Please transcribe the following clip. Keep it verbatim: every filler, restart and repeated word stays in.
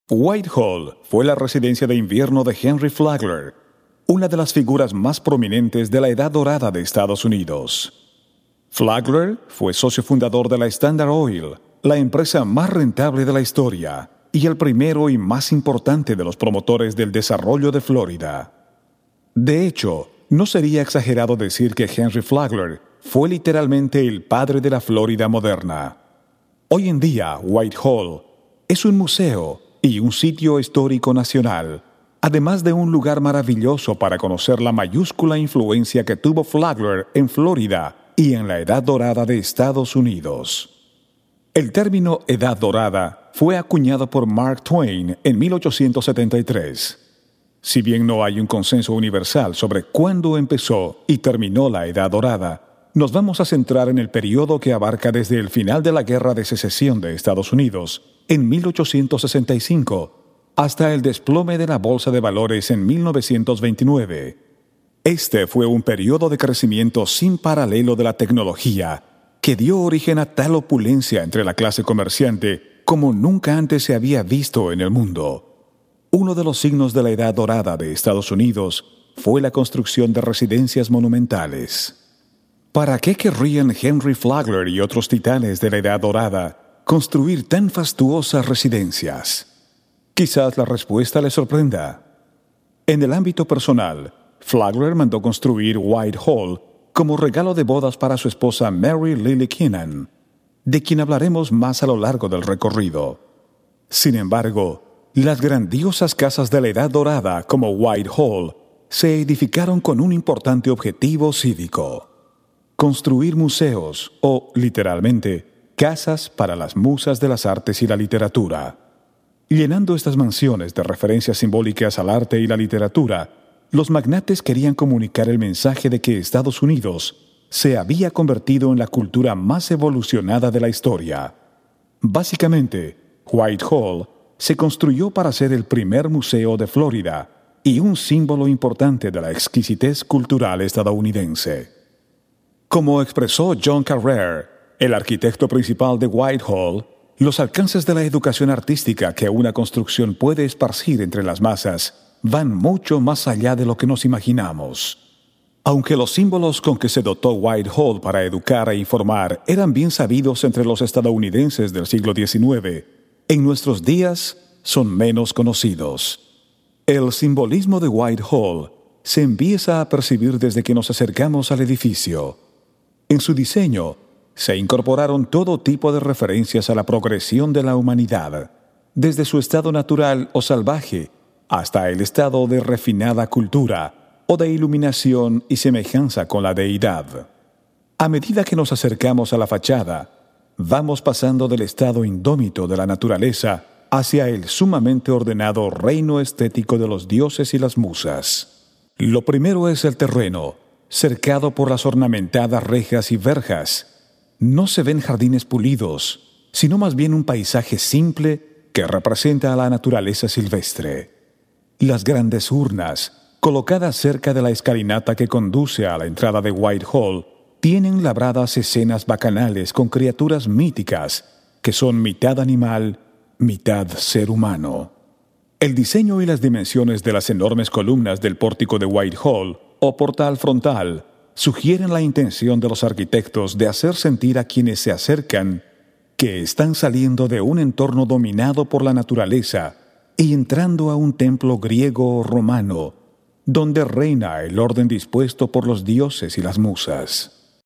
Whitehall fue la residencia de invierno de Henry Flagler, una de las figuras más prominentes de la Edad Dorada de Estados Unidos. Flagler fue socio fundador de la Standard Oil, la empresa más rentable de la historia, y el primero y más importante de los promotores del desarrollo de Florida. De hecho, no sería exagerado decir que Henry Flagler fue literalmente el padre de la Florida moderna. Hoy en día, Whitehall es un museo y un sitio histórico nacional, además de un lugar maravilloso para conocer la mayúscula influencia que tuvo Flagler en Florida y en la Edad Dorada de Estados Unidos. El término Edad Dorada fue acuñado por Mark Twain en mil ochocientos setenta y tres. Si bien no hay un consenso universal sobre cuándo empezó y terminó la Edad Dorada, nos vamos a centrar en el periodo que abarca desde el final de la Guerra de Secesión de Estados Unidos en mil ochocientos sesenta y cinco hasta el desplome de la Bolsa de Valores en mil novecientos veintinueve. Este fue un periodo de crecimiento sin paralelo de la tecnología que dio origen a tal opulencia entre la clase comerciante como nunca antes se había visto en el mundo. Uno de los signos de la Edad Dorada de Estados Unidos fue la construcción de residencias monumentales. ¿Para qué querrían Henry Flagler y otros titanes de la Edad Dorada construir tan fastuosas residencias? Quizás la respuesta les sorprenda. En el ámbito personal, Flagler mandó construir Whitehall como regalo de bodas para su esposa Mary Lily Keenan, de quien hablaremos más a lo largo del recorrido. Sin embargo, las grandiosas casas de la Edad Dorada como Whitehall se edificaron con un importante objetivo cívico: construir museos o, literalmente, casas para las musas de las artes y la literatura. Llenando estas mansiones de referencias simbólicas al arte y la literatura, los magnates querían comunicar el mensaje de que Estados Unidos se había convertido en la cultura más evolucionada de la historia. Básicamente, Whitehall se construyó para ser el primer museo de Florida y un símbolo importante de la exquisitez cultural estadounidense. Como expresó John Carrer, el arquitecto principal de Whitehall, los alcances de la educación artística que una construcción puede esparcir entre las masas van mucho más allá de lo que nos imaginamos. Aunque los símbolos con que se dotó Whitehall para educar e informar eran bien sabidos entre los estadounidenses del siglo diecinueve, en nuestros días son menos conocidos. El simbolismo de Whitehall se empieza a percibir desde que nos acercamos al edificio. En su diseño se incorporaron todo tipo de referencias a la progresión de la humanidad, desde su estado natural o salvaje hasta el estado de refinada cultura o de iluminación y semejanza con la deidad. A medida que nos acercamos a la fachada, vamos pasando del estado indómito de la naturaleza hacia el sumamente ordenado reino estético de los dioses y las musas. Lo primero es el terreno, cercado por las ornamentadas rejas y verjas. No se ven jardines pulidos, sino más bien un paisaje simple que representa a la naturaleza silvestre. Las grandes urnas, colocadas cerca de la escalinata que conduce a la entrada de Whitehall, tienen labradas escenas bacanales con criaturas míticas que son mitad animal, mitad ser humano. El diseño y las dimensiones de las enormes columnas del pórtico de Whitehall o portal frontal sugieren la intención de los arquitectos de hacer sentir a quienes se acercan que están saliendo de un entorno dominado por la naturaleza y entrando a un templo griego o romano, donde reina el orden dispuesto por los dioses y las musas.